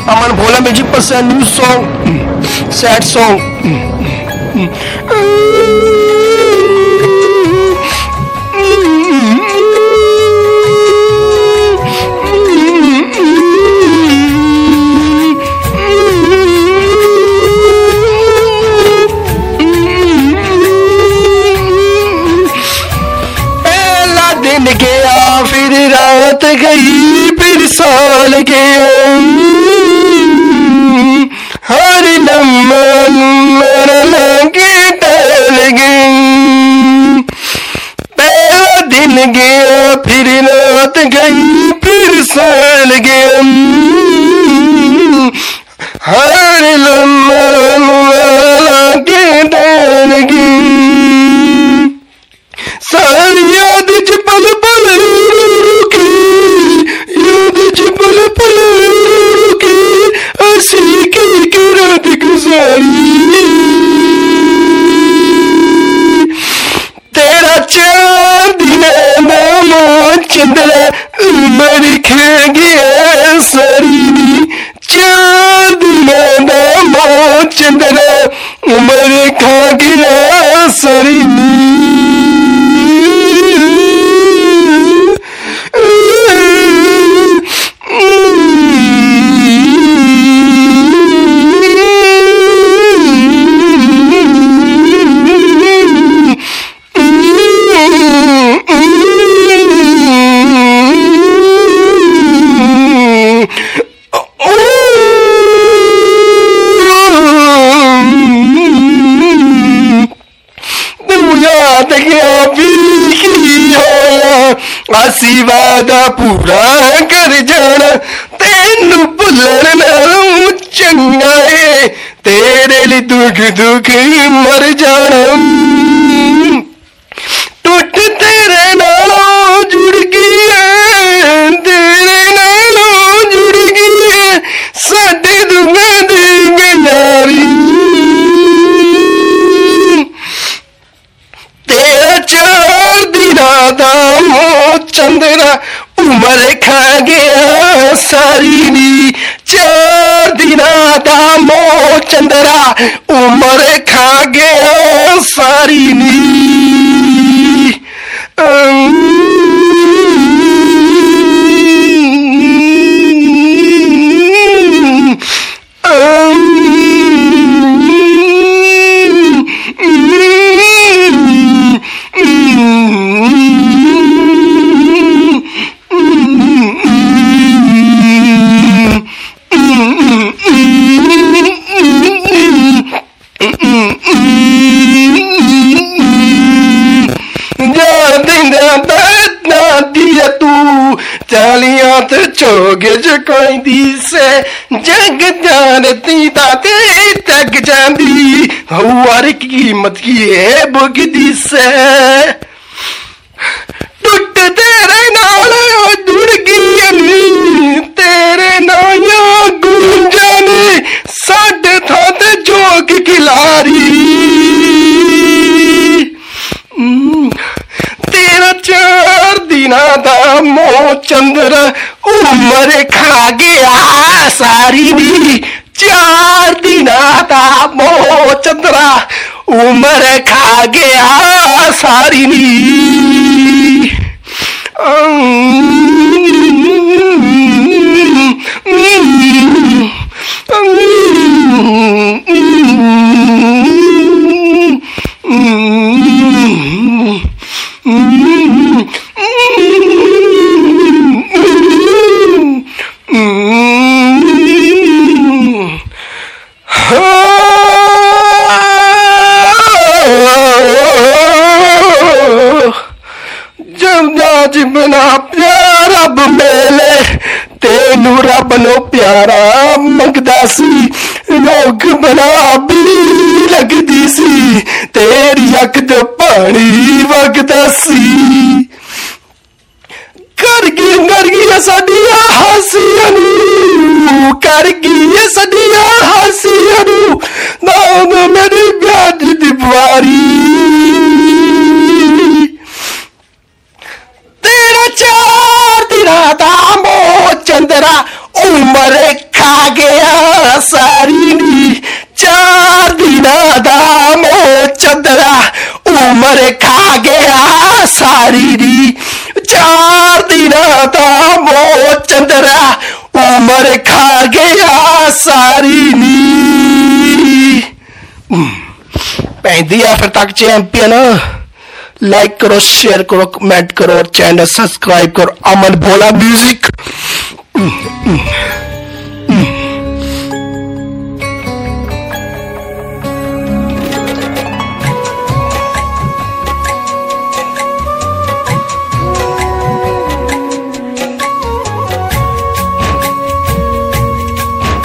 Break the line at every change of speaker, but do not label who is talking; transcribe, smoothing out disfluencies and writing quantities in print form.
Aman Bhola Music present new song, sad song. पहला दिन गया फिर रात गई फिर साल गया हर लम्हा लगे टल गई पहला दिन गया फिर रात गई फिर साल गया हर लम्हा लगे टल गई सारी याद च पल पल रुकी याद च पल पल रुकी असी की रात गुजारी तेरा 4 दिन नाम चंद्रा उमर खा गया सारी 4 दिन नाम चंद्रा उमर खा गया सारी असी वादा पूरा कर जाना तेनू भुल्लण नालों चंगा है तेरे लिए दुख दुख मर जाना टुट तेरे नालों जुड़ गई है तेरे नालों जुड़ गई है साडे दुनिया दी गनारी तेरा 4 दिनां दा चंद्रा उमर खा गया सारी नी 4 दिनां दा चंद्रा उमर खा गया सारी नी चोगे चुकाई से जग जानती ताते तक जाती हर कीमत की है बुगदी से टुट तेरे नाल जुड़ गई तेरे नाया गुंजा ने साडे थाते जोग खिलारी तेरा 4 दिनां दा चंद्र उमर खा गया सारी दी 4 दिनां दा चंद्रा उमर खा गया सारी नी बना प्यार रब मेले तेनू रब नो प्यारा मंगदा सी लोग बना भी लगदी सी तेरी अख तो पानी वगदा सी कर गई साडिया हासियां कर गई साडिया हासियां नाम मेरी ब्याज दी बारी तेरा 4 दिनां दा चंद्रा उमर खा गया खा गया सारी दी 4 दिन दा वो चंद्रा उम्र खा गया सारी नी पैंदी फिर तक चैंपियन लाइक करो शेयर करो कमेंट करो चैनल सब्सक्राइब करो अमन भोला म्यूजिक